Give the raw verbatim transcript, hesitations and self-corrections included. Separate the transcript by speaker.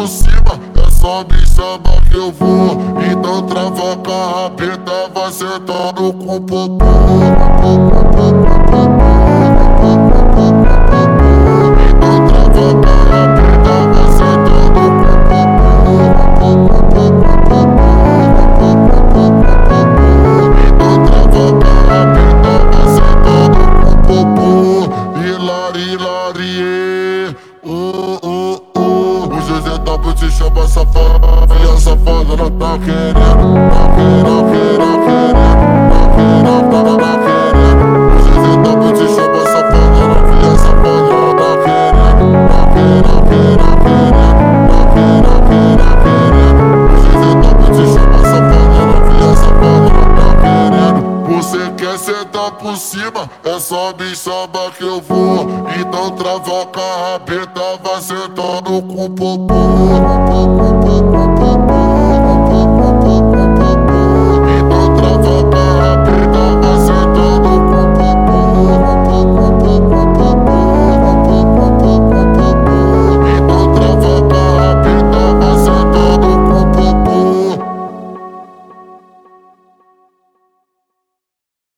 Speaker 1: por cima, é só me chamar que eu vou. Então trava com a rabeta, vai sentando com o popô. Então trava com a rabeta, vai sentando com o popô. Então trava com a rabeta, vai sentando com o popô. Hilari, hilari, oh, oh, oh. O José W te chama safada, e a safada ela tá querendo, tá querendo, querendo, querendo, tá querendo, tá, tá querendo. O José W te chama safada, ela e a safada ela tá querendo, tá querendo, querendo, querendo, tá querendo, querendo, querendo. O José W te chama safada, ela e a safada ela tá querendo. Você quer sentar por cima, é só me chamar que eu vou. Então trava com a rabeta, vai sentando com o popô.